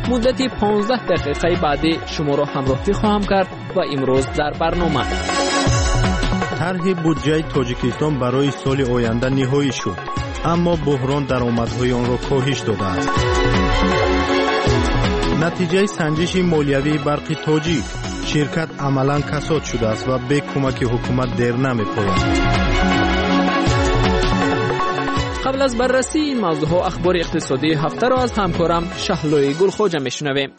مدت 15 دقیقه بعدی شما را همراهی خواهم کرد و امروز در برنامه طرح بودجه تاجیکستان برای سال آینده نهایی شد، اما بحران درآمدهای آن را کاهش داده است. نتیجه سنجش مالیوی برق تاجیک، شرکت عملاً کساد شده است و به کمک حکومت در نمی‌پاید. قبل از بررسی این موضوع اخبار اقتصادی هفته را از همکارم شهلوی گلخوجه میشنویم.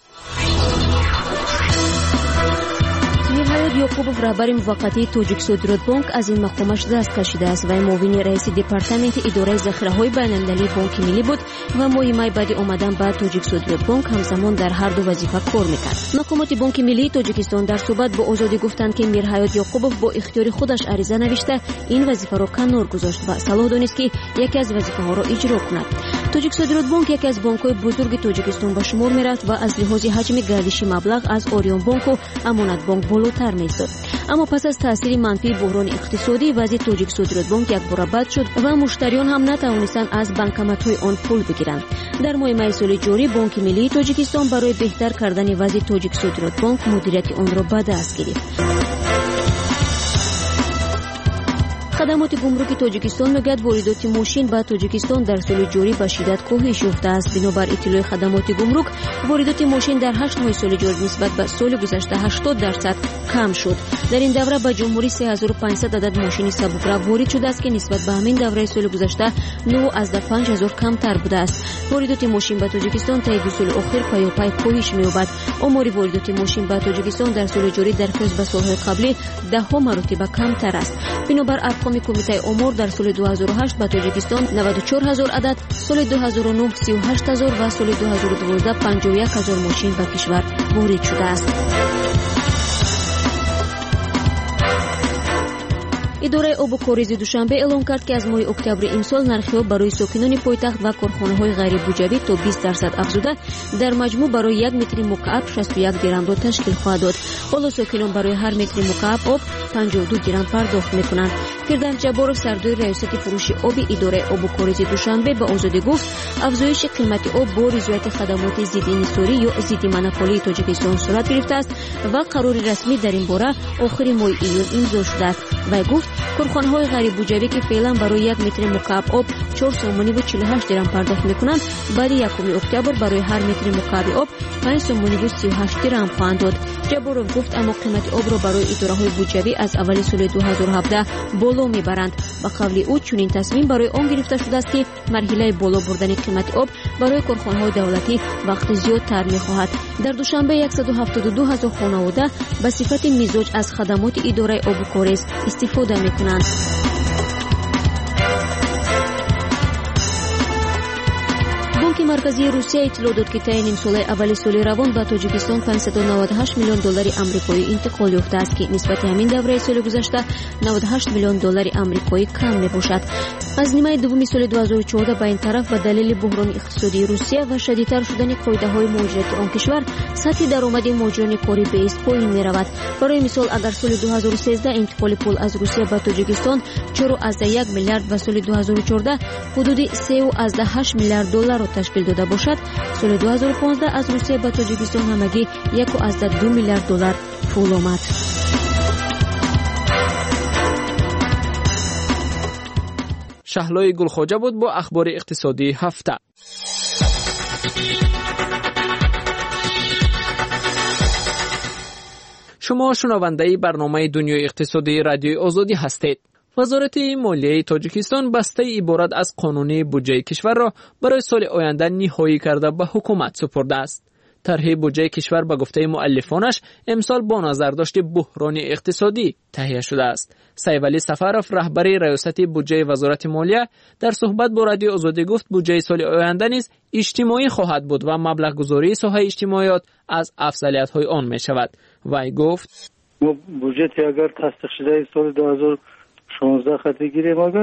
میرحیات یعقوبوف رهبر موقتی توجیک صادرات بانک از این مقامش دست کشیده است و معاون رئیس دپارتمنت اداره ذخیره‌های بین‌المللی بانک ملی بود و ماه بعد آمدن به توجیک صادرات بانک همزمان در هر دو وظیفه کار میکرد. مقامات بانک ملی تاجیکستان در صحبت با آزادی گفتند که میرحیات یعقوبوف با اختیار خودش عریضه نوشته این وظیفه را کنار گذاشت و صلاح دانست که یکی از وظیفه‌ها را اجرا کند. توجیک صادرات بانک یکی از بانک‌های بزرگ تاجیکستان به شمار میرفت و از لحاظ حجم گردش مبلغ از آریان بانک و امانت بانک بالاتر می‌افتاد. اما پس از تاثیر منفی بحران اقتصادی وضع توجیک صادرات بانک یک بار بد شد و مشتریان هم نتوانستند از بانکمت‌های آن پول بگیرند. در ماه می سال جاری بانک ملی تاجیکستان برای بهتر کردن وضع توجیک صادرات بانک مدیریت آن را به دست گرفت. خدمات گمرک تاجیکستان میگوید واردات ماشین به تاجیکستان در سال جاری به شدت کاهش یافته است. بنابر اطلاع خدمات گمرک واردات ماشین در 8 ماه سال جاری نسبت به سال گذشته 80% کم شد. در این دوره به جمهوری 3500 عدد ماشین سبک‌رو وارد شده است که نسبت به همین دوره سال گذشته 9 از 5000 کمتر بوده است. واردات ماشین به تاجیکستان طی 2 سال اخیر پیاپی کاهش می‌یابد. آمار واردات ماشین به تاجیکستان در سال جاری در قیاس به سال‌های قبلی 10 مرتبه کمتر است. بنابر ارقام کمیته امور در سال 2008 به تاجیکستان 94000 عدد، سال 2009 38000 و سال 2012 51000 ماشین به کشور وارد شده است. اداره آب و کاریزی دوشنبه اعلام کرد که از ماه اکتبر امسال نرخ آب برای ساکنان پایتخت و کارخانه‌های غیر بودجوی تا 20% افزوده در مجموع برای 1 متر مکعب 61 درم را تشکیل خواهد داد. حالا ساکنان برای هر متر مکعب آب 52 درم پرداخت می‌کنند. فردوس جبارов سردار ریاست فروش آب اداره آب و کاریزی دوشنبه به آزادی گفت افزایش قیمت آب با رضایت خدمات ضد انحصاری یا ضد مونوپولی تاجیکستان صورت گرفته است و قرار رسمی در این باره آخر ماه ایون امضا شده است. و گفت کارخانه‌های غیر بودجویی که فعلا برای 1 متر مکعب آب 4 سومانی و 48 درم پرداخت می‌کنند بعد 1 اکتبر برای هر متر مکعب آب 5 سومانی و 38 درم خواهند داد. جبارov گفت اما قیمت آب را برای اداره‌های بودجویی از اول سال 2017 بالا می‌برند. با قول او چنین تصمیم برای آن گرفته شده است که مرحله بالا بردن قیمت آب برای کارخانه‌های دولتی وقت زیادتر می‌خواهد. در دوشنبه 172000 خانواده به صفت مزاج از خدمات اداره آب و کاریز استفاده می‌کنند. بانک مرکزی روسیه اطلاع داد که طی نیم سال اول سال روان به تاجیکستان 598 میلیون دلار آمریکایی انتقال یافته است که نسبت همین دوره سال گذشته 98 میلیون دلار آمریکایی کم میباشد. از نیمه دوم سال 2014 به این طرف به دلیل بحران اقتصادی روسیه و شدیدتر شدن قاعده‌های مهاجرت آن کشور سطح درآمد مهاجران کاری به ایست پایین می‌رود. برای مثال اگر سال 2013 انتقال پول از روسیه به تاجیکستان 4.1 میلیارد و سال 2014 حدود 3.8 میلیارد دلار تشکیل داده باشد، سال 2015 از روسیه به تاجیکستان همگی 1.2 میلیارد دلار پول آمد. شهلوی گلخوجه بود با اخبار اقتصادی هفته. شما شنونده برنامه دنیای اقتصادی رادیوی آزادی هستید. وزارت مالیه تاجیکستان بسته عبارت از قانون بودجه کشور را برای سال آینده نهایی کرده به حکومت سپرده است. طرح بودجه کشور به گفته مؤلفانش امسال با نظرداشت بحران اقتصادی تهیه شده است. سیولی سفرов رهبر ریاست بودجه وزارت مالیه در صحبت با رادیو آزادی گفت بودجه سال آینده نیز اجتماعی خواهد بود و مبلغ گذاری ساحه اجتماعیات از افضلیت‌های آن می شود. وی گفت بودجه اگر تصدیق شده سال 2016 خط گیریم اگر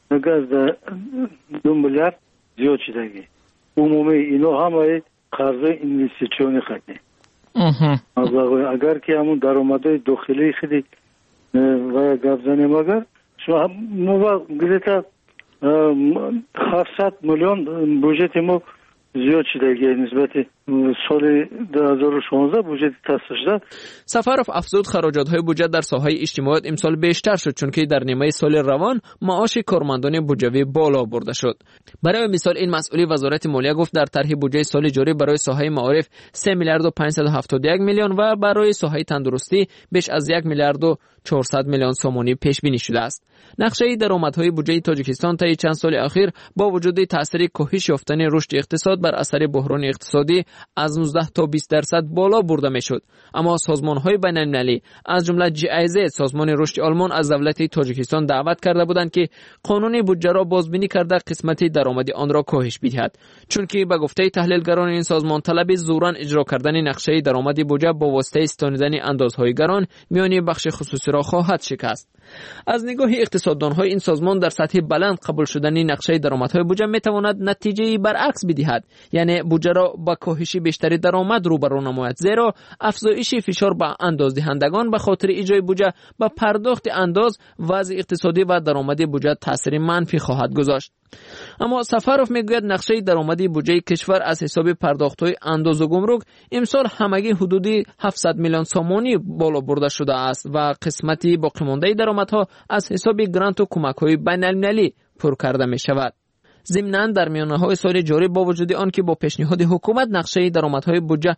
2 میلیارد زیاد شدگی عمومی اینا همه قرض اینوستیسیونی خطی اگر که همون درآمدهای داخلی خیلی و گپ زنیم اگر شما ما گریتا 700 میلیون بودجه ما زیاد شدگی نسبت سال 2016 بودجه تصویب شده. سفرов افزود خراجات‌های بودجه در ساحه اجتماعیت امسال بیشتر شد چون که در نیمه سال روان معاش کارمندان بودجوی بالا برده شد. برای مثال این مسئولی وزارت مالیه گفت در طرح بودجه سال جاری برای ساحه معارف 3 میلیارد و 571 میلیون و برای ساحه تندرستی بیش از 1 میلیارد و 400 میلیون سومانی پیش بینی شده است. نقشه درآمدهای بودجه تاجیکستان طی چند سال اخیر با وجود تاثیر کاهش یافتن رشد اقتصاد بر اثر بحران اقتصادی از 19 تا 20% بالا برده میشد. اما سازمان‌های بین‌المللی از جمله GIZ سازمان رشد آلمان از دولت تاجیکستان دعوت کرده بودند که قانون بودجه را بازبینی کرده قسمت درآمدی آن را کاهش بدهد، چون که به گفته تحلیلگران این سازمان طلب زوراً اجرا کردن نقشه درآمدی بودجه با واسطه استانیدن اندازهای گران میان بخش خصوصی را خواهد شکست. از نگاه اقتصاددان‌های این سازمان در سطح بلند قبول شدن نقشه درآمدهای بودجه میتواند نتیجه برعکس بدهد، یعنی بودجه را با کاهش بیشتری درآمد روبرو نماید، زیرا افزایش فشار به اندازدهندگان به خاطر اجرای بودجه به پرداخت انداز وضع اقتصادی و درآمدی بودجه تاثیر منفی خواهد گذاشت. اما سفرov میگوید نقشه درآمدی بودجه کشور از حساب پرداخت‌های انداز و گمرک امسال همگی حدودی 700 میلیون سومانی بالا برده شده است و قسمتی باقی مانده درآمدها از حساب گرانت و کمک‌های بین‌المللی پر کرده می‌شود. ضمناً در میانه‌های سال جاری با وجود آن که با پیشنهاد حکومت نقشه درآمدهای بودجه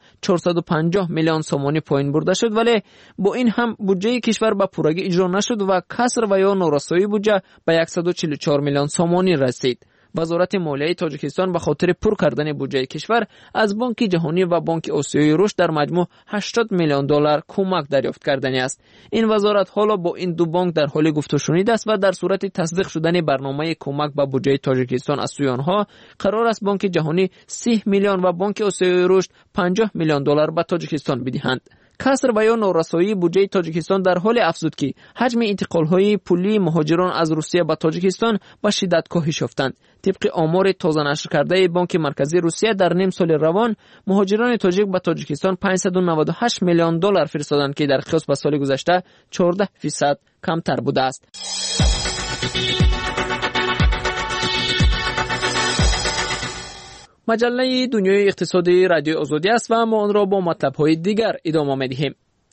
450 میلیون سومانی پایین برده شد، ولی با این هم بودجه کشور به پورگی اجرا نشد و کسر و یا نارسایی بودجه به 144 میلیون سومانی رسید. وزارت مالیه تاجیکستان به خاطر پر کردن بودجه کشور از بانک جهانی و بانک آسیایی رشد در مجموع 80 میلیون دلار کمک دریافت کردنی است. این وزارت حالا با این دو بانک در حال گفت و شنید است و در صورت تصدیق شدن برنامه کمک به بودجه تاجیکستان از سوی آنها قرار است بانک جهانی 30 میلیون و بانک آسیایی رشد 50 میلیون دلار به تاجیکستان بدهند. کسر و یا نارسایی بودجه تاجیکستان در حال افزود که حجم انتقال‌های پولی مهاجران از روسیه به تاجیکستان به شدت کاهش یافتند. طبق آمار تازه نشر کرده بانک مرکزی روسیه در نیم سال روان مهاجران تاجیک به تاجیکستان 598 میلیون دلار فرستادند که در قیاس به سال گذشته 14% کمتر بوده است. مجله دنیای اقتصادی رادیو آزادی است و ما آن را با مطلب‌های دیگر ادامه می‌دهیم.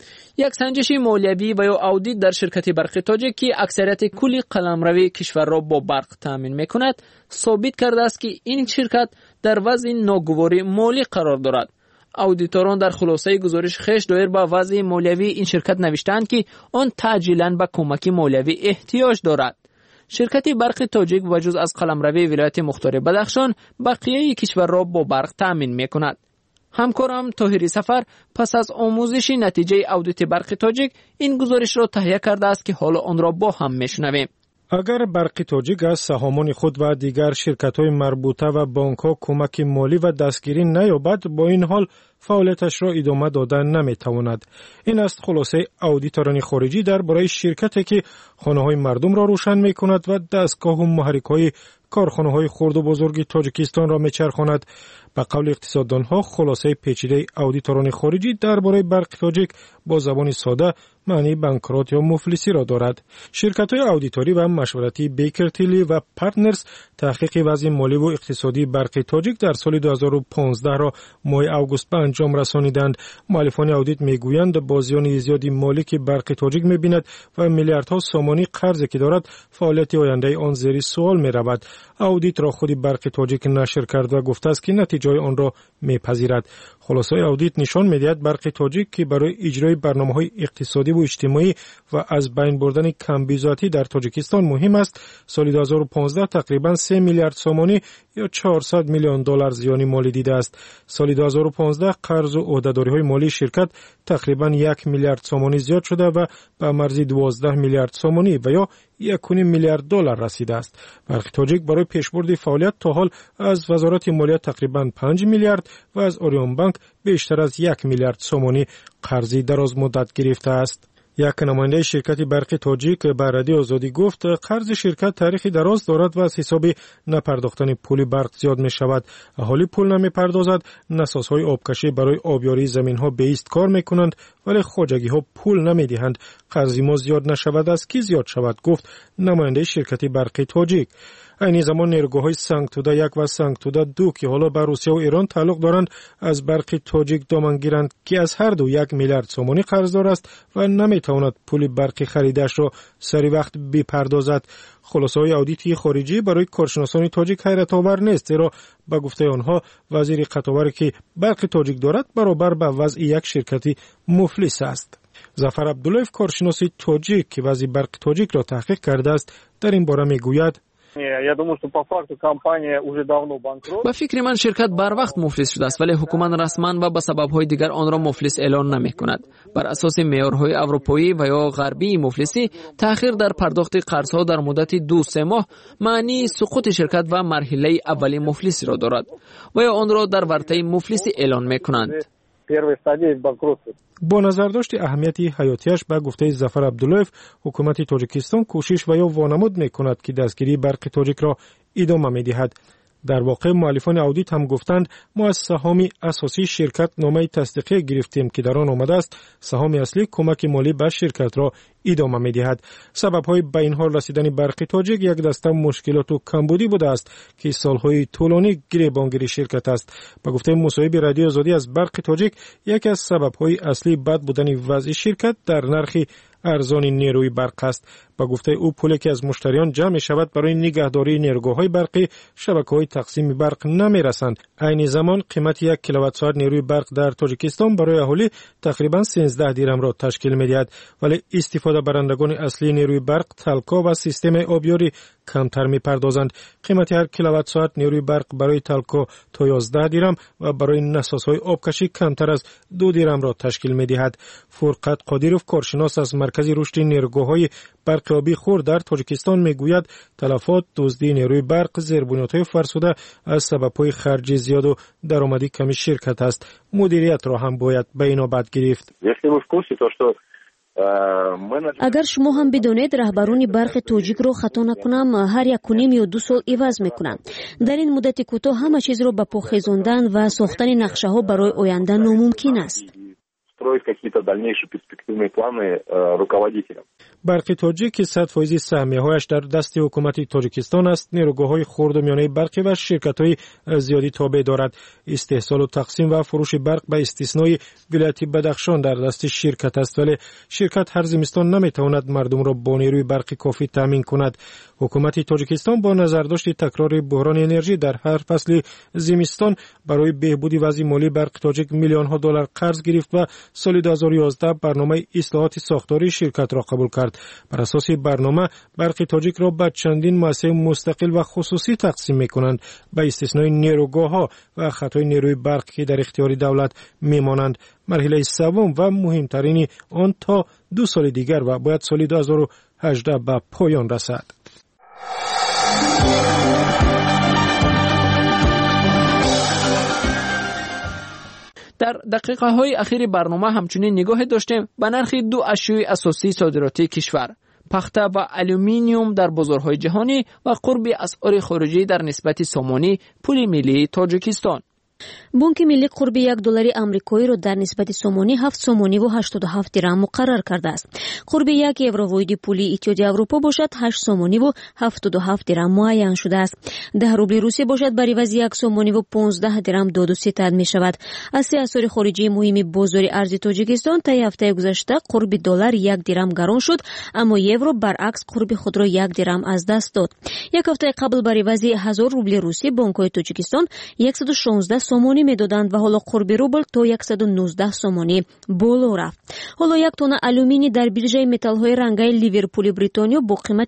یک سنجش مالیوی و یا آودیت در شرکت برق تاجیک که اکثریت کل قلمروی کشور را با برق تامین می‌کند ثابت کرده است که این شرکت در وضع ناگواری مالی قرار دارد. اودیتوران در خلاصه گزارش خویش دایر به وضع مالیوی این شرکت نوشتند که آن تعجیلاً به کمک مالیوی احتیاج دارد. شرکت برق تاجیک بجز از قلمروی ولایت مختار بدخشان بقیه کشور را با برق تامین می‌کند. همکارم طاهری سفر پس از آموزش نتیجه اودیت برق تاجیک این گزارش را تهیه کرده است که حالا آن را با هم میشنویم. اگر برق تاجیک از سهامان خود و دیگر شرکت‌های مربوطه و بانک‌ها کمک مالی و دستگیری نیابد، با این حال فعالیتش را ادامه دادن نمی‌تواند. این است خلاصه اودیتوران خارجی درباره شرکتی که خانه‌های مردم را روشن می‌کند و دستگاه و محرک‌های کارخانه‌های خرد و بزرگ تاجیکستان را می‌چرخاند. به قول اقتصاددان‌ها خلاصه پیچیده اودیتوران خارجی درباره برق تاجیک با زبان ساده معنی بانکرات یا مفلسی را دارد. شرکت‌های اودیتوری و مشورتی بیکر تیلی و پارتنرز تحقیق وضع مالی و اقتصادی برق تاجیک در سال 2015 را ماه آگوست به انجام رسانیدند. مؤلفان اودیت میگویند با زیان زیادی مالی که برق تاجیک می‌بیند و میلیاردها سومانی قرضی که دارد فعالیت آینده آن زیر سوال می‌رود. اودیت را خود برق تاجیک نشر کرد و گفته است که نتیجه آن را می‌پذیرد. خلاصه اودیت نشان می‌دهد برق تاجیک که برای اجرای برنامه‌های اقتصادی و اجتماعی و از بین بردن کمبیزاتی در تاجیکستان مهم است. سال 2015 تقریباً 3 میلیارد سومانی یا 400 میلیون دلار زیان مالی دیده است. سال 2015 قرض و عهده‌داری‌های مالی شرکت تقریباً 1 میلیارد سومانی زیاد شده و به مرزی 12 میلیارد سومانی و یا 1.5 میلیارد دلار رسیده است. برق تاجیک برای پیشبرد فعالیت تا حال از وزارت مالیه تقریباً 5 میلیارد و از اوریون بانک بیشتر از 1 میلیارد سومانی قرضی دراز مدت گرفته است. یک نماینده شرکت برق تاجیک به رادیو آزادی گفت قرض شرکت تاریخی دراز دارد و از حساب نپرداختن پول برق زیاد می شود. اهالی پول نمی پردازد، نسازهای آبکشی برای آبیاری زمین ها به ایست کار می کنند ولی خواجگی ها پول نمی دهند. قرض ما زیاد نشود از کی زیاد شود، گفت نماینده شرکت برق تاجیک. این زمان نیروگاه‌های سنگتوده 1 و سنگتوده 2 که حالا به روسیه و ایران تعلق دارند از برق تاجیک دامن گیرند که از هر دو 1 میلیارد سومانی قرضدار است و نمیتواند پول برق خریدش را سری وقت بپردازد. خلاصه‌های آدیتی خارجی برای کارشناسان تاجیک حیرت آور نیست، زیرا به گفته آنها وزیر قطاوری که برق تاجیک دارد برابر به وضع یک شرکتی مفلس است. ظفر عبداللهیف کارشناس تاجیک که وضع برق تاجیک را تحقیق کرده است در این باره میگوید: با فکر من شرکت بر وقت مفلس شده است، ولی حکومت رسما و به سبب‌های دیگر آن را مفلس اعلان نمی‌کند. بر اساس معیارهای اروپایی و یا غربی مفلسی، تأخیر در پرداخت قرض‌ها در مدت 2-3 ماه معنی سقوط شرکت و مرحله اولی مفلسی را دارد و یا آن را در ورطه مفلسی اعلان می‌کنند. با نظرداشت اهمیت حیاتیش به گفته ظفر عبداللهیف، حکومت تاجیکستان کوشش و یا وانمود می‌کند که دستگیری برق تاجیک را ادامه می‌دهد. در واقع مؤلفان آدیت هم گفتند ما از سهام اساسی شرکت نامه تصدیقی گرفتیم که در آن آمده است سهام اصلی کمک مالی به شرکت را ادامه می‌دهد. سبب‌های به این حال رسیدن برق تاجیک یک دسته مشکلات و کمبودی بوده است که سال‌های طولانی گریبانگیری شرکت است. به گفته مصاحبه رادیو آزادی از برق تاجیک، یکی از سبب‌های اصلی بد بودن وضع شرکت در نرخ ارزان نیروی برق است. با گفته او پولی که از مشتریان جمع می شود برای نگهداری نیروگاه‌های برقی شبکه‌های تقسیم برق نمی رسند. عین زمان قیمت 1 کیلووات ساعت نیروی برق در تاجیکستان برای اهالی تقریبا 13 درم را تشکیل می دهد، ولی استفاده برندگان اصلی نیروی برق تلکا و سیستم آبیاری کمتر می پردازند. قیمت هر کیلووات ساعت نیروی برق برای تلکا تا 11 درم و برای نسازهای آبکشی کمتر از 2 درم را تشکیل می دهد. فرقت قادیروف کارشناس از مرکز رشد نیروگاه‌های برق آبی خرد در تاجیکستان میگوید تلفات، دزدی نیروی برق، زیربنیادهای فرسوده از سبب‌های خرج زیاد و درآمدی کمی شرکت است. مدیریت را هم باید به اینابت گرفت. اگر شما هم بدونید رهبران برق تاجیک رو خطا نکنم هر 1.5 یا 2 سال عوض میکنن. در این مدت کوتاه همه چیز رو به پا خیزاندن و ساختن نقشه ها برای آینده ناممکن است. برق تاجیک که 100% سهمیه‌هایش در دست حکومت تاجیکستان است، نیروگاه‌های خرد و میانه برقی و شرکت‌های زیادی تابع دارد. استحصال و تقسیم و فروش برق به استثنای ولایت بدخشان در دست شرکت است، ولی شرکت هر زمستان نمی‌تواند مردم را با نیروی برق کافی تامین کند. حکومت تاجیکستان با نظرداشت تکرار بحران انرژی در هر فصل زمستان برای بهبود وضع مالی برق تاجیک میلیون‌ها دلار قرض گرفت و سال 2011 برنامه اصلاحات ساختاری شرکت را قبول کرد. بر اساس برنامه برق تاجیک را به چندین مؤسسه مستقل و خصوصی تقسیم می‌کنند، به استثنای نیروگاه‌ها و خطای نیروی برق که در اختیار دولت می‌مانند. مرحله سوم و مهمترین آن تا 2 سال دیگر و باید سال 2018 به پایان رسد. در دقیقه های اخیر برنامه همچنین نگاه داشتیم به نرخ 2 اشیاء اساسی صادراتی کشور، پخته و الومینیوم در بازارهای جهانی و قرب اسعار خارجی در نسبت سامانی پول ملی تاجیکستان. بانک ملی قرب $1 آمریکایی را در نسبت سومانی 7 سومانی و 87 درهم مقرر کرده است. قرب 1 یورو واحد پولی اتحادیه اروپا باشد 8 سومانی و 77 درهم معین شده است. 10 روبل روسی باشد بر عوض 1 سومانی و 15 درهم داد و ستد می شود. از اسعار خارجی مهم بازار ارز تاجیکستان تا هفته گذشته قرب دلار 1 درهم گران شد، اما یورو برعکس قرب خود را 1 درهم از دست داد. یک هفته قبل بر عوض 1000 روبل روسی بانک‌های تاجیکستان 116 سومانی میدادند و حالا قرب روبل تا 119 سومانی بالا رفت. حالا یک تن آلومینی در بیرژه متال‌های رنگی لیورپول بریتانیا با قیمت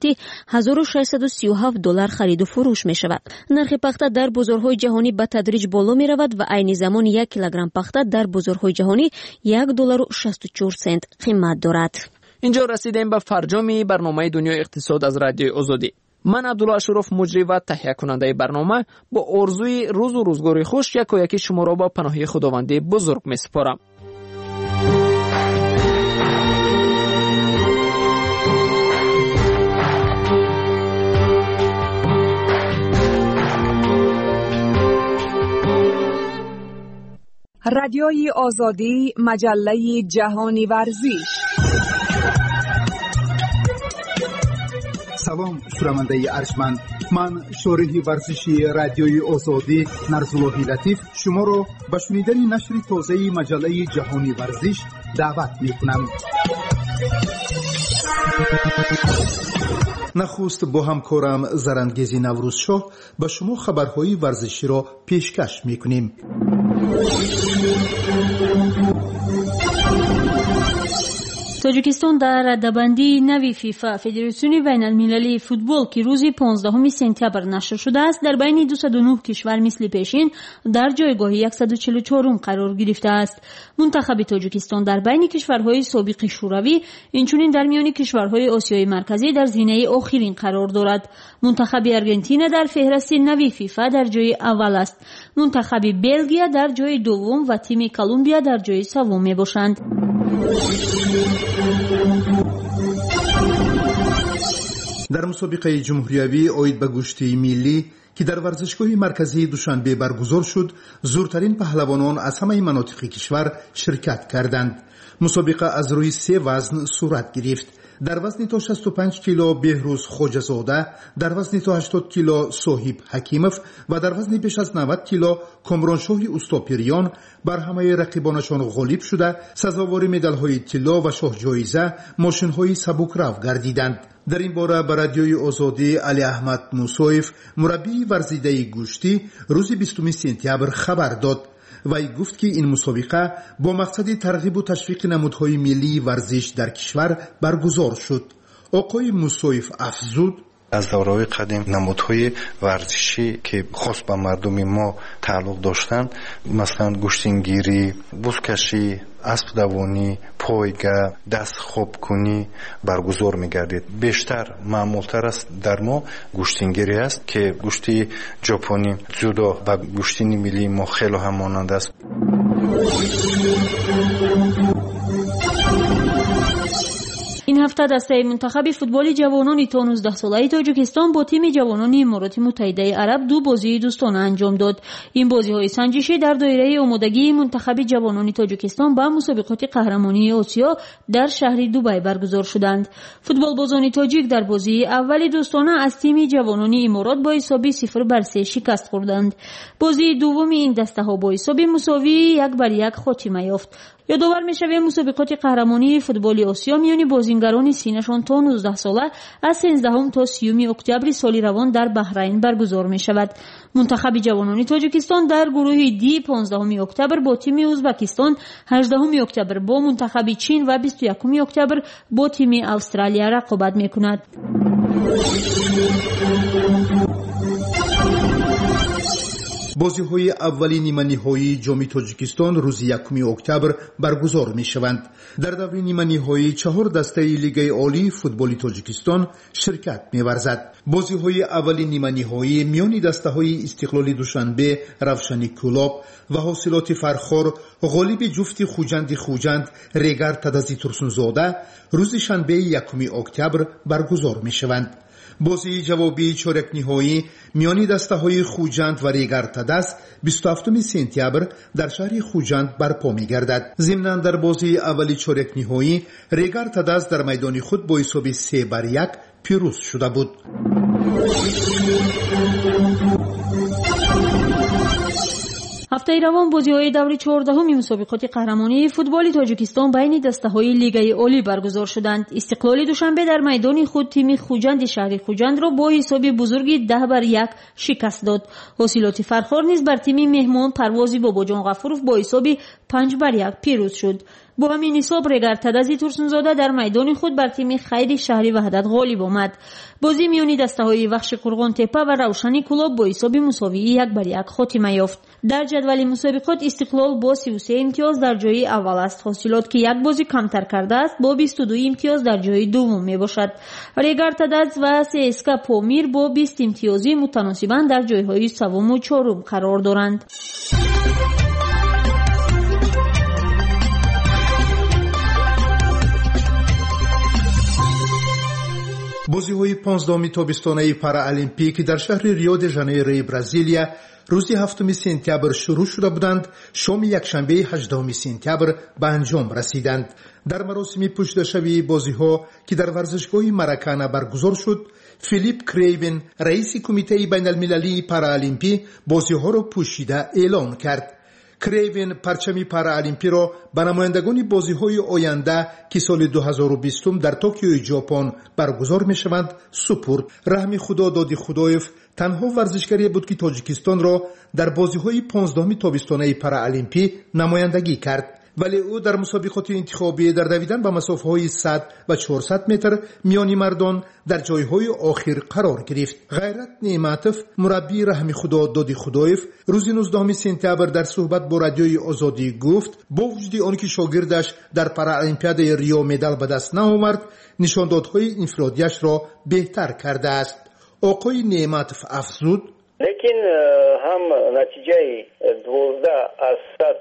$1637 خرید و فروش می شود. نرخ پخته در بازارهای جهانی به تدریج بالا می رود و عین زمان 1 کیلوگرم پخته در بازارهای جهانی $1.64 قیمت دارد. اینجا رسیدیم به فرجام برنامه دنیای اقتصاد از رادیو آزادی. من عبدالله اشرف مجری و تهیه کننده برنامه با آرزوی روز و روزگاری خوش یکی شما را با پناهی خداوندی بزرگ می سپارم. رادیوی آزادی، مجله جهانی ورزش. سلام شنونده ارجمند، من شارح ورزشی رادیوی آزادی نرزاللهی لطیف شما را به شنیدن نشر تازه مجله جهانی ورزش دعوت می‌کنم. نخست با همکارم زرندگیزی نوروزشاه به شما خبرهای ورزشی را پیشکش می‌کنیم. توجیکستان در رده‌بندی نوی فیفا فدراسیون بین‌المللی فوتبال که روز 15 سپتامبر نشر شده است در بین 209 کشور مثل پیشین در جایگاه 144 قرار گرفته است. منتخب تاجیکستان در بین کشورهای سابق شوروی اینچنین در میان کشورهای آسیای مرکزی در زینه آخرین قرار دارد. منتخب آرژانتین در فهرست نوی فیفا در جای اول است. منتخب بلژیک در جای دوم و تیم کلمبیا در جای سوم میباشند. در مسابقه جمهوریوی اوید به گشتی ملی که در ورزشگاه مرکزی دوشنبه برگزار شد، زورترین پهلوانان از همه مناطق کشور شرکت کردند. مسابقه از روی 3 وزن صورت گرفت. در وزن تا 65 کیلو بهروز خوجزاده، در وزن تا 80 کیلو صاحب حکیموف و در وزن بیش از 90 کیلو کامرانشاه اوستاپیریان بر همه رقیبانشان غالب شده سزاوار مدال‌های طلا و شاه جایزه ماشین‌های سبکرو گردیدند. در این باره به رادیوی آزادی علی احمد موسویف مربی ورزیده گوشتی روز 20 سپتامبر خبر داد. وی گفت که این مسابقه با مقصد ترغیب و تشویق نمودهای ملی ورزش در کشور برگزار شد. آقای موسویف افزود: از دوره‌های قدیم نمودهای ورزشی که خاص به مردم ما تعلق داشتند، مثلا گوشتینگیری، بزکشی، اسب دوانی، پایگاه، دست خوب کنی برگزار می‌گردید. بیشتر معمول‌تر است در ما گوشتینگیری است که گوشتی ژاپنی، جودو و گوشتی ملی ما خیلی هم مانند است. این هفته دسته منتخب فوتبال جوانان تا 19 ساله تاجیکستان با تیم جوانان امارات متحده عرب 2 بازی دوستانه انجام داد. این بازی‌های سنجشی در دایره آمادگی منتخب جوانان تاجیکستان با مسابقات قهرمانی آسیا در شهر دبی برگزار شدند. فوتبالبازان تاجیک در بازی اول دوستانه از تیم جوانان امارات با حساب 0-3 شکست خوردند. بازی دوم این دسته‌ها با حساب مساوی 1-1 خاتمه یافت. یادآور می‌شویم مسابقات قهرمانی فوتبال آسیا میان بازیگران سینشان تا 19 ساله از 13 تا 30 اکتبر سال روان در بحرین برگزار می‌شود. منتخب جوانان تاجیکستان در گروه دی 15 اکتبر با تیم ازبکستان، 18 اکتبر با منتخب چین و 21 اکتبر با تیم استرالیا رقابت می‌کند. بازی‌های اولی نیمه‌نهایی جام تاجیکستان روز 1 اکتبر برگزار می‌شوند. در دور نیمه‌نهایی 4 دسته لیگ عالی فوتبال تاجیکستان شرکت می‌ورزد. بازی‌های اولی نیمه‌نهایی میان دسته‌های استقلال دوشنبه، روشنی کلاب و حاصلات فرخار غالب جفت خوجند ریگر تدزی ترسونزاده روز شنبه 1 اکتبر برگزار می‌شوند. بازی جوابی چهارک نهایی میان دسته‌های خوجند و ریگر تدز 27 سپتامبر در شهر خوجند برپا می‌گردد. ضمناً در بازی اولی چهارک نهایی ریگر تدز در میدان خود با حساب 3-1 پیروز شده بود. هفته روان بازی‌های دور 14 مسابقات قهرمانی فوتبال تاجیکستان بین دسته‌های لیگ عالی برگزار شدند. استقلال دوشنبه در میدان خود تیم خوجند شهر خوجند را با حساب بزرگی 10-1 شکست داد. حاصلات فرخار نیز بر تیم مهمان پروازی باباجان غفوروف با حساب 5-1 پیروز شد. با همین حساب ریگر تدزی ترسونزاده در میدان خود بر تیم خیر شهری وحدت غالب آمد. بازی میان دسته‌های وخش قرغان تپه و روشنی کلاب با حساب مساوی 1-1 خاتمه یافت. در جدول مسابقات استقلال با 33 امتیاز در جای اول است. حاصلات که یک بازی کمتر کرده است با 22 امتیاز در جای دوم می باشد. ریگر تدز و سیسکا پامیر با 20 امتیازی متناسباً در جایهای سوم و چهارم قرار دارند. بازی‌های 15 تابستانه پارالمپیک در شهر ریو د ژانیرو برزیلیا روز 7 سپتامبر شروع شده بودند. شام یکشنبه 18 سپتامبر به انجام رسیدند. در مراسم پشتشوی بازی‌ها که در ورزشگاه مراکانا برگزار شد، فیلیپ کریون رئیس کمیته بین المللی پارالیمپی بازی‌ها را پوشیده اعلان کرد. کریون پرچم پارالیمپی را به نمایندگان بازی‌های آینده که سال 2020 در توکیو ژاپن برگزار می‌شوند سپرد. رحمی خدا دادی خدایف تنها ورزشکاری بود که تاجیکستان را در بازی‌های 15 تابستانه پارالیمپی نمایندگی کرد. ولی او در مسابقات انتخابی در دویدن به مسافه‌های 100 و 400 متر میانی مردان در جایهای آخر قرار گرفت. غیرت نعمتوف مربی رحمی خدا دادی خدایف روز 19 سپتامبر در صحبت با رادیوی آزادی گفت با وجود آنکه شاگردش در پارالیمپیاد ریو مدال به دست نیاورد، نشاندادهای انفرادیش را بهتر کرده است. آقای نعمتوف افزود: لیکن هم نتیجه 12 از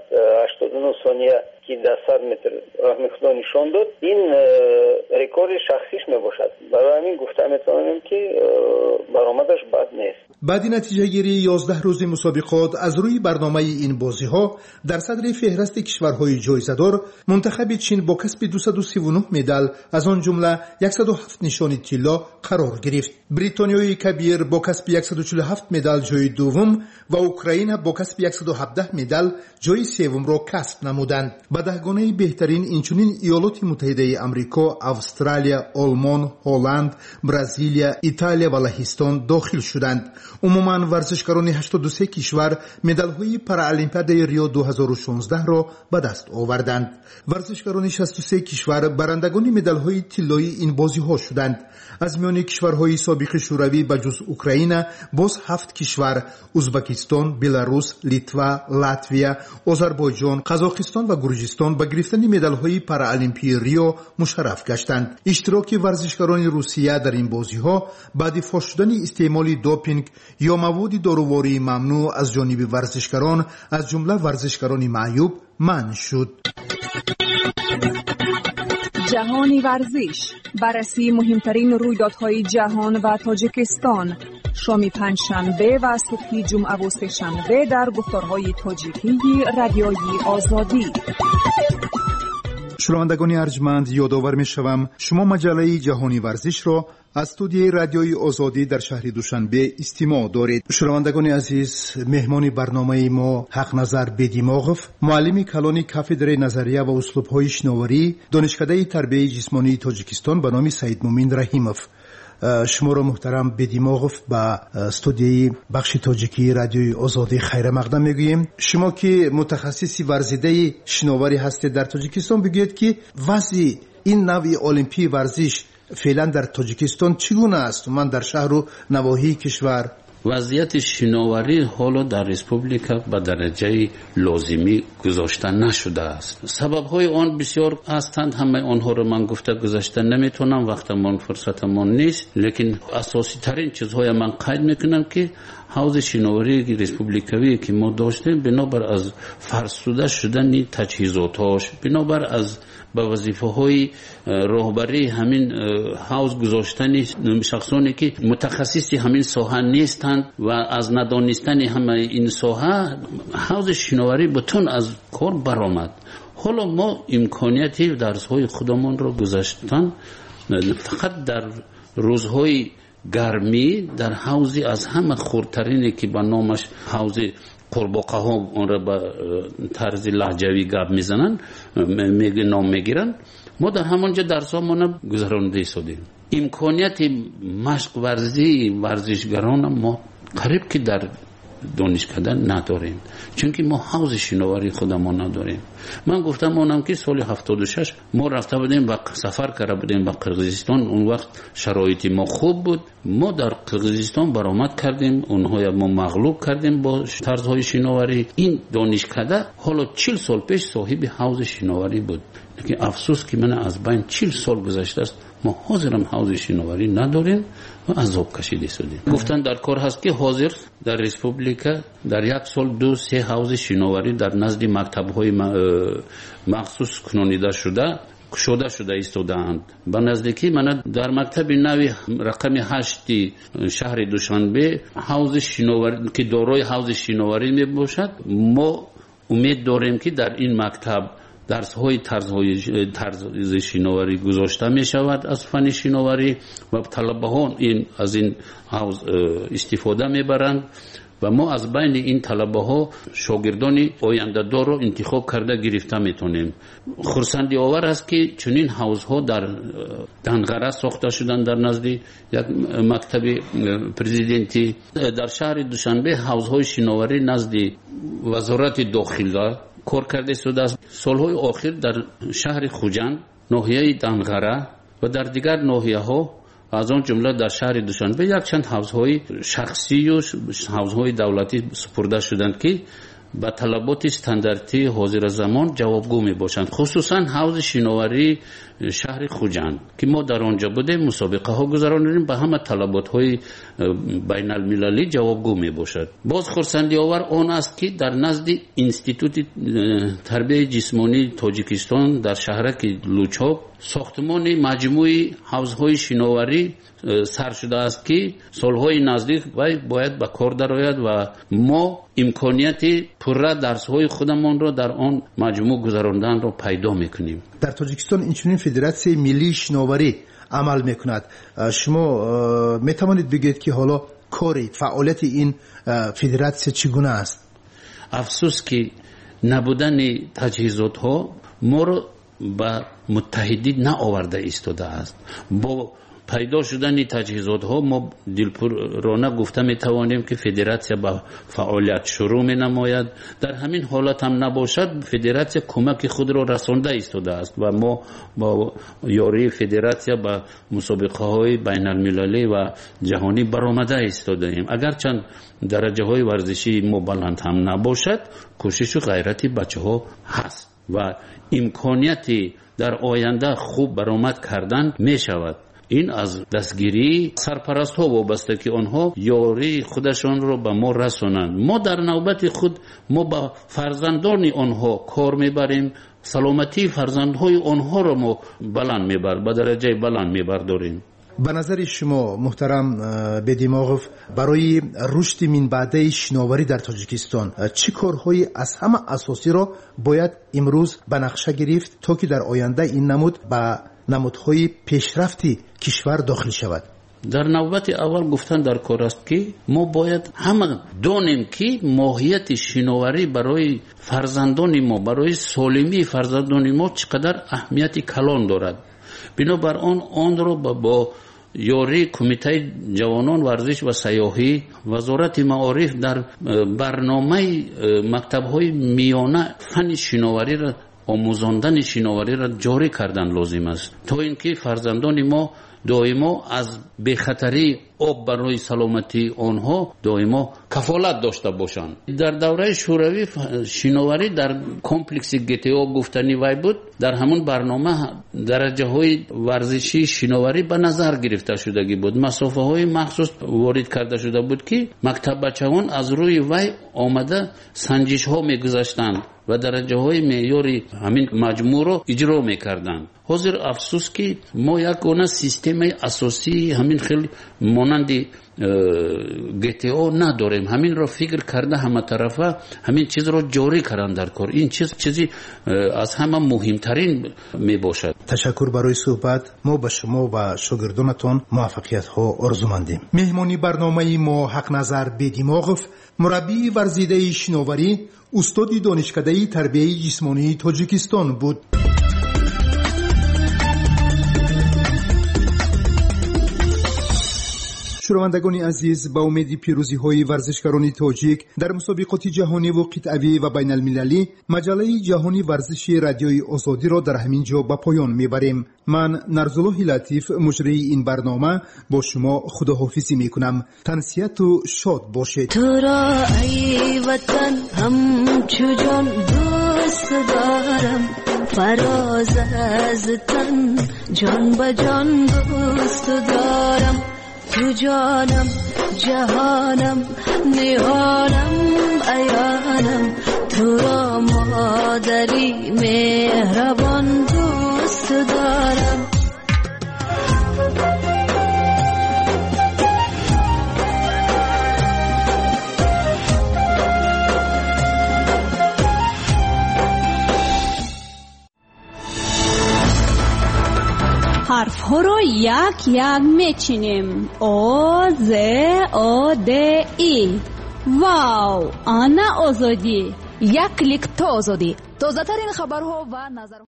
189 ثانیه که در 100 متر رحمی خدا نشان داد، این رکورد شخصیش می باشد. برای همین گفته میتونم که برآمدش بد نیست. بعد نتیجه گیری 11 روز مسابقات از روی برنامه این بازی ها در صدر فهرست کشورهای جایزه‌دار منتخب چین با کسب 239 مدال از آن جمله 107 نشان طلا قرار گرفت. بریتانیای کبیر با کسب 147 مدال جای دوم و اوکراین با کسب 117 مدال جای سوم را کسب نمودند. به دهگانه بهترین اینچنین ایالات متحده آمریکا، استرالیا، آلمان، هلند، برزیلیا، ایتالیا و لهستان داخل شدند. عموما ورزشکاران 83 کشور مدال‌های پارالیمپیاد ریو 2016 را به دست آوردند. ورزشکاران 63 کشور برندگان مدال‌های طلایی این بازی‌ها شدند. از میان کشورهای سابق شوروی به جز اوکراین باز 7 کشور ازبکستان، بلاروس، لیتوا، لاتویا، آذربایجان، قزاقستان و گرجستان به گرفتن مدال‌های پارالیمپی ریو مشرف گشتند. اشتراک ورزشکاران روسیه در این بازی‌ها بعد فاش شدن استعمال دوپینگ یا مواد داروواری ممنوع از جانب ورزشکاران از جمله ورزشکاران معیوب منع شد. جهانی ورزش، بررسی مهمترین رویدادهای جهان و تاجیکستان، شام پنجشنبه و صبح جمعه و سه‌شنبه در گفتارهای تاجیکی رادیوی آزادی. شنوندگان ارجمند، یادآور می‌شوم شما مجله جهانی ورزش را از استودیوی رادیوی آزادی در شهر دوشنبه استماع دارید. شنوندگان عزیز، مهمان برنامه ما حق نظر بدیماغف، معلم کلان کافدره نظریه و اسلوب‌های شناوری، دانشکده تربیت جسمانی تاجیکستان به نام سید مومن رحیموف. شما را محترم بدیماغف به استودیوی بخش تاجیکی رادیوی آزادی خیر مقدم میگوییم. شما که متخصصی ورزیده شناوری هستید در تاجیکستان، بگویید که وضع این نوع المپی ورزش فعلا در تاجیکستان چگونه است؟ من در شهر و نواحی کشور وضعیت شناوری حالا در ریسپوبلیکا به درجه لازمی گذاشته نشده است. سبب‌های آن بسیار هستند، همه آنها را من گفته گذاشته نمیتونم، وقتمان فرصتمان نیست، لیکن اساسی ترین چیزهای من قید میکنم که حوزه شناوری ریسپوبلیکوی که ما داشتیم بنابر از فرسوده شدن تجهیزاتش، بنابر از به وظیفه‌های راهبری همین حوض گذاشتن شخصانی که متخصصی همین ساحه نیستند و از ندانستن همه این ساحه حوض شناوری بتون از کار برآمد. حالا ما امکانیتی درس‌های خودمان را گذاشتن فقط در روزهای گرمی در حوضی از همه خردترینی که به نامش حوض قرباقه ها اون را به طرز لهجوی گپ میزنن نام میگیرن، ما در همانجا درسامون گذرانده شدیم. امکانیت مشق ورزی ورزشگران ما قریب که در دانشکده نداریم، چون که ما حوض شناوری خودمان نداریم. من گفتم اونم که سال 76 ما رفته بودیم و سفر کرده بودیم به قرقیزستان، اون وقت شرایط ما خوب بود، ما در قرقیزستان برآمد کردیم، اونها ما مغلوب کردیم با طرزهای شناوری. این دانشکده حالا 40 سال پیش صاحب حوض شناوری بود، لیکن افسوس که من از بین 40 سال گذشته است ما حاضرم حوض شناوری نداریم و عذاب کشیده شدیم. گفتن در کار هست که حاضر در ریسپوبلیکا در یک سال 2-3 حوض شناوری در نزد مکتب‌های مخصوص کنونیده شده ایستادند. به نزدیکی من در مکتب نوی رقم 8 شهر دوشنبه حوض شناوری که دارای حوض شناوری می باشد، ما امید داریم که در این مکتب درس‌های طرز شناوری گذاشته می شود از فن شناوری و طلبه‌ها از این حوض استفاده میبرند و ما از بین این طلبه‌ها شاگردان آینده‌دار رو انتخاب کرده گرفته میتونیم. خرسندی آور است که چنین حوض‌ها در دنغره ساخته شدن در نزد یک مکتب پرزیدنتی. در شهر دوشنبه حوض‌های شناوری نزد وزارت داخله کار کرده شده است. سالهای آخر در شهر خوجند، ناحیه دنغره و در دیگر ناحیه‌ها از آن جمله در شهر دوشنبه یک چند حوض‌های شخصی و حوض‌های دولتی سپرده شدند که به طلبات استانداردی حاضر زمان جوابگو می باشند. خصوصا حوض شناوری شهر خوجند که ما در آنجا بوده مسابقه ها گذراندیم به همه طلبات های بین المللی جوابگو می باشد. باز خرسندی آور آن است که در نزد انستیتوت تربیت جسمانی تاجیکستان در شهرک لوچاب ساختمان مجموعه حوض‌های شناوری سر شده است که سالهای نزدیک باید به کار درآید و ما امکانیت پوره درس‌های خودمان را در آن مجموع گذراندن را پیدا می‌کنیم. در تاجیکستان این فدراسیون ملی شناوری عمل می‌کند. شما می‌توانید بگید که حالا کاری فعالیت این فدراسیون چگونه است؟ افسوس که نبودن تجهیزات‌ها ما را به متحدی نآورده ایستاده است. با پیدا شدن تجهیزات ها ما دلپرانه گفته می توانیم که فدراسیون با فعالیت شروع می نماید. در همین حالت هم نباشد فدراسیون کمک خود را رسانده ایستاده است و ما با یاری فدراسیون با مسابقه های بین المللی و جهانی برآمده ایستاده ایم. اگرچند درجه های ورزشی ما بلند هم نباشد کوشش و غیرت بچه ها هست و امکانیتی در آینده خوب برآمد کردن می شود. این از دستگیری سرپرست ها وابسته که آنها یاری خودشان را به ما رسانند. ما در نوبت خود ما با فرزندان آنها کار میبریم، سلامتی فرزندهای آنها را ما به درجه بلند میبرداریم. به نظر شما محترم بدیماغوف برای رشد من بعده شناوری در تاجیکستان چه کارهای از همه اساسی را باید امروز به نقشه گرفت تا که در آینده این نمود به نمودهای پیشرفتی کشور داخل شود؟ در نوبت اول گفتن در کار است که ما باید همه دانیم که ماهیت شناوری برای فرزندان ما، برای سالمی فرزندان ما چقدر اهمیت کلان دارد. بنابر آن را با یاری کمیته جوانان ورزش و سیاحی وزارت معارف در برنامه مکتب‌های میانه فن شناوری را آموزاندن شناوری را جاری کردن لازم است تا اینکه فرزندان ما دائما از بخطری آب برای سلامتی آنها دائما کفالت داشته باشند. در دوره شوروی شناوری در کمپلکس گتیو گفتنی وای بود. در همون برنامه درجه های ورزشی شناوری به نظر گرفته شدگی بود. مسافه های مخصوص وارد کرده شده بود که مکتب بچگان از روی وای آمده سنجش ها میگذاشتند و درجه های معیاری همین مجموع رو اجرا میکردند. حاضر افسوس که ما یک گونه سیستم اساسی همین خیلی مانند گتیو نداریم. همین را فکر کرده همه طرفه همین چیز را جاری کردن در کار. این چیزی از همه مهمترین می باشد. تشکر برای صحبت. ما به شما و شاگردانتان موفقیت ها آرزومندیم. مهمانی برنامه ما حق نظر بدیماغوف، مربی ورزیده شناوری، استاد دانشکده تربیت جسمانی تاجیکستان بود. شنوندگان عزیز، با امید پیروزی های ورزشکاران تاجیک در مسابقات جهانی و قطعی و بین المللی، مجله جهانی ورزشی رادیوی آزادی را در همین جا به پایان میبریم. من نرزالله لطیف مجری این برنامه با شما خداحافظی میکنم. تنسیت و شاد باشید. تو را ای وطن همچو جان دوست دارم، فراز از تن جان به جان دوست دارم. تو جانم جهانم نهانم عیانم، تو را مادری مهربان دوست دارم. ҳарфҳо ро як як мечинем. о з о д и. вау, ана озодӣ. як клик то озодӣ. тозатарин хабарҳо ва назар